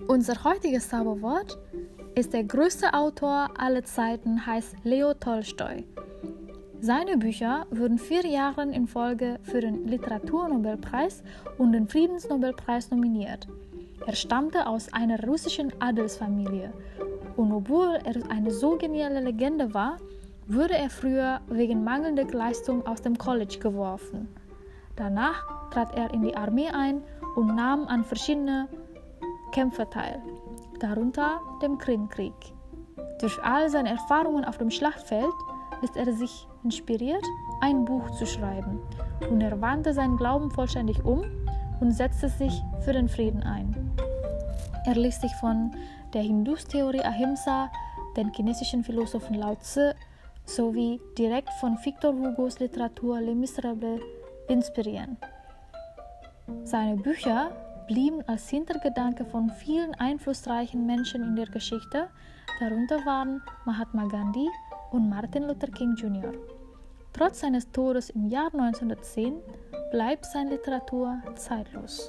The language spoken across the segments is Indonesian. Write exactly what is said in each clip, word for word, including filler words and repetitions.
Unser heutiges Zauberwort ist der größte Autor aller Zeiten, heißt Leo Tolstoi. Seine Bücher wurden vier Jahre in Folge für den Literaturnobelpreis und den Friedensnobelpreis nominiert. Er stammte aus einer russischen Adelsfamilie und obwohl er eine so geniale Legende war, wurde er früher wegen mangelnder Leistung aus dem College geworfen. Danach trat er in die Armee ein und nahm an verschiedenen Kämpfen teil, darunter dem Krimkrieg. Durch all seine Erfahrungen auf dem Schlachtfeld ließ er sich inspiriert, ein Buch zu schreiben, und er wandte seinen Glauben vollständig um und setzte sich für den Frieden ein. Er ließ sich von der Hindus-Theorie Ahimsa, den chinesischen Philosophen Lao Tse sowie direkt von Victor Hugos Literatur Les Misérables inspirieren. Seine Bücher blieben als Hintergedanke von vielen einflussreichen Menschen in der Geschichte, darunter waren Mahatma Gandhi und Martin Luther King Junior Trotz seines Todes im Jahr neunzehnhundertzehn bleibt seine Literatur zeitlos.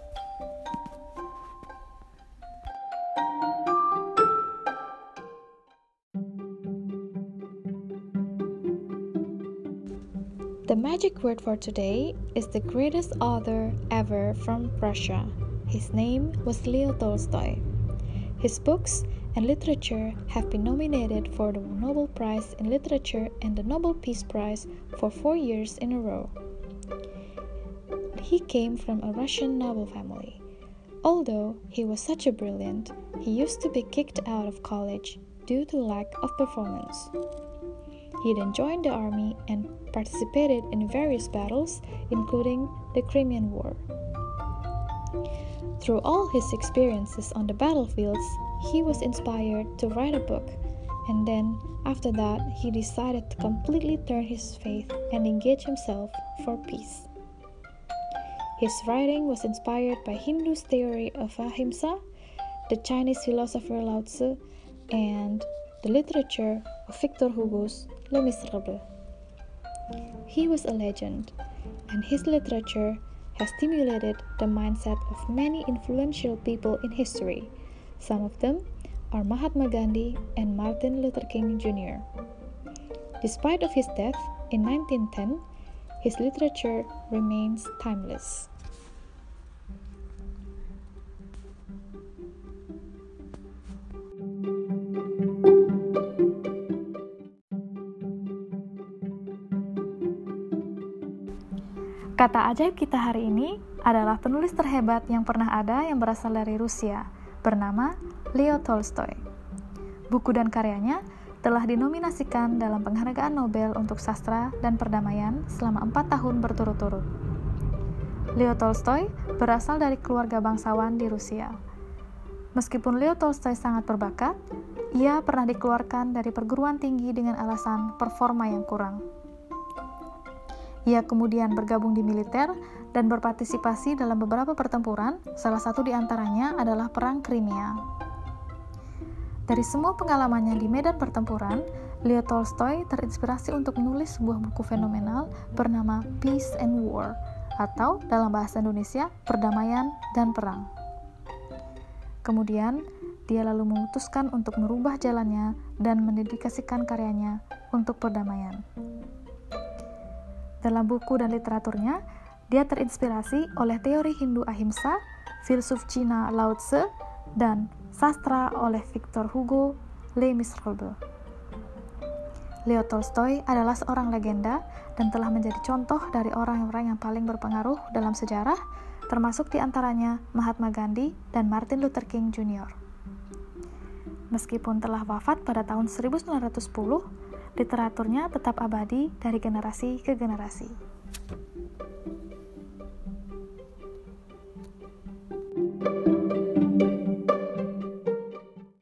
The magic word for today is the greatest author ever from Russia. His name was Leo Tolstoy. His books and literature have been nominated for the Nobel Prize in Literature and the Nobel Peace Prize for four years in a row. He came from a Russian noble family. Although he was such a brilliant, he used to be kicked out of college due to lack of performance. He then joined the army and participated in various battles, including the Crimean War. Through all his experiences on the battlefields, he was inspired to write a book, and then, after that, he decided to completely turn his faith and engage himself for peace. His writing was inspired by Hindus' theory of Ahimsa, the Chinese philosopher Lao Tse, and the literature of Victor Hugo's Les Misérables. He was a legend, and his literature has stimulated the mindset of many influential people in history. Some of them are Mahatma Gandhi and Martin Luther King Junior Despite of his death in nineteen ten, his literature remains timeless. Kata ajaib kita hari ini adalah penulis terhebat yang pernah ada yang berasal dari Rusia, bernama Leo Tolstoy. Buku dan karyanya telah dinominasikan dalam penghargaan Nobel untuk sastra dan perdamaian selama empat tahun berturut-turut. Leo Tolstoy berasal dari keluarga bangsawan di Rusia. Meskipun Leo Tolstoy sangat berbakat, ia pernah dikeluarkan dari perguruan tinggi dengan alasan performa yang kurang. Ia kemudian bergabung di militer dan berpartisipasi dalam beberapa pertempuran, salah satu di antaranya adalah Perang Crimea. Dari semua pengalamannya di medan pertempuran, Leo Tolstoy terinspirasi untuk menulis sebuah buku fenomenal bernama Peace and War, atau dalam bahasa Indonesia, Perdamaian dan Perang. Kemudian, dia lalu memutuskan untuk merubah jalannya dan mendedikasikan karyanya untuk perdamaian. Dalam buku dan literaturnya, dia terinspirasi oleh teori Hindu Ahimsa, filsuf Cina Lao Tse, dan sastra oleh Victor Hugo, Les Misérables. Leo Tolstoy adalah seorang legenda dan telah menjadi contoh dari orang-orang yang paling berpengaruh dalam sejarah, termasuk di antaranya Mahatma Gandhi dan Martin Luther King Junior Meskipun telah wafat pada tahun seribu sembilan ratus sepuluh, literaturnya tetap abadi dari generasi ke generasi.